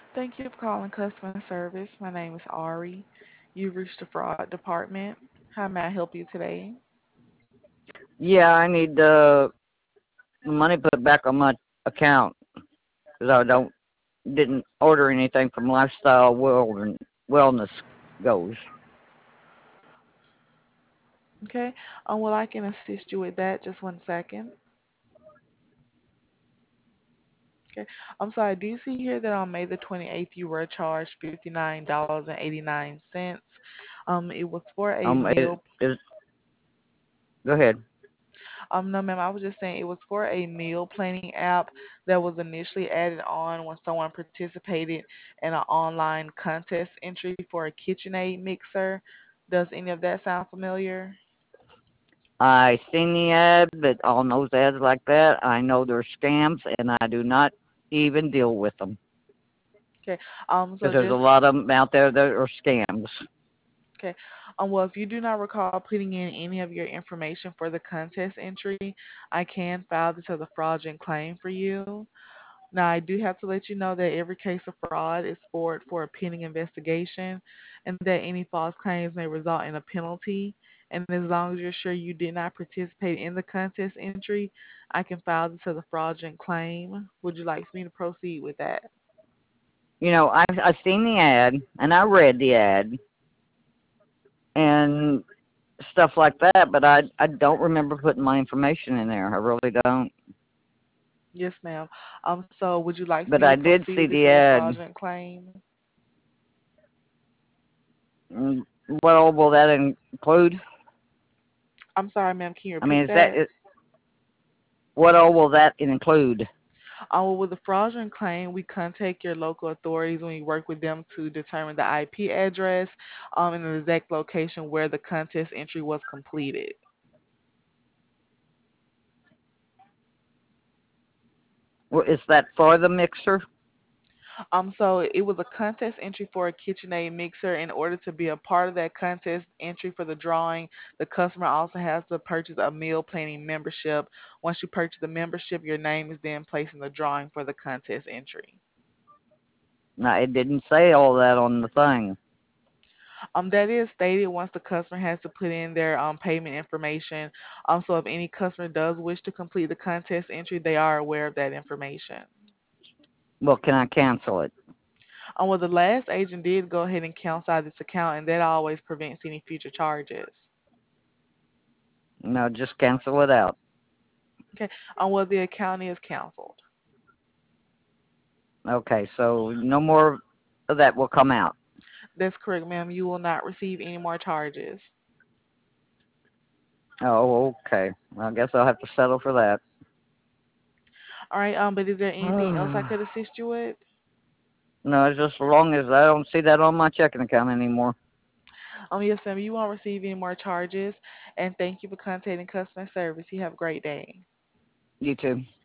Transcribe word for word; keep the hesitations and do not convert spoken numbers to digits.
Thank you for calling customer service. My name is Ari. You've reached the fraud department. How may I help you today? Yeah, I need uh, money put back on my account because I don't didn't order anything from Lifestyle World and Wellness Goes. Okay. Um, well, I can assist you with that. Just one second. Okay. I'm sorry. Do you see here that on May the twenty-eighth you were charged fifty-nine dollars and eighty-nine cents? Um, it was for a Um, it meal. is go ahead. Um, no, ma'am. I was just saying it was for a meal planning app that was initially added on when someone participated in an online contest entry for a KitchenAid mixer. Does any of that sound familiar? I seen the ad, but all those ads like that, I know they're scams, and I do not even deal with them Okay. Um. So because there's a just lot of them out there that are scams. okay. Um. Well, if you do not recall putting in any of your information for the contest entry, I can file this as a fraudulent claim for you. Now, I do have to let you know that every case of fraud is forwarded for a pending investigation and that any false claims may result in a penalty. And as long as you're sure you did not participate in the contest entry, I can file this as a fraudulent claim. Would you like me to proceed with that? You know, I've I've seen the ad and I read the ad and stuff like that, but I I don't remember putting my information in there. I really don't. Yes, ma'am. Um, so would you like But me to I did proceed see with this the as a ad. fraudulent claim? Mm, What all will that include? I'm sorry, ma'am. Can you I mean, repeat is that that? is, what all will that include? Uh, well, with a fraudulent claim, we contact your local authorities and we work with them to determine the I P address um, and the exact location where the contest entry was completed. Well, is that for the mixer? Um, so it was a contest entry for a KitchenAid mixer. In order to be a part of that contest entry for the drawing, the customer also has to purchase a meal planning membership. Once you purchase the membership, your name is then placed in the drawing for the contest entry. No, it didn't say all that on the thing. Um, that is stated once the customer has to put in their um payment information. Um, so if any customer does wish to complete the contest entry, they are aware of that information. Well, can I cancel it? Um, well, the last agent did go ahead and cancel out this account, and that always prevents any future charges. No, just cancel it out. Okay. Um, well, the account is canceled. Okay, so no more of that will come out. That's correct, ma'am. You will not receive any more charges. Oh, okay. Well, I guess I'll have to settle for that. All right. Um, but is there anything else I could assist you with? No, it's just as long as I don't see that on my checking account anymore. Um, yes, ma'am. You won't receive any more charges. And thank you for contacting customer service. You have a great day. You too.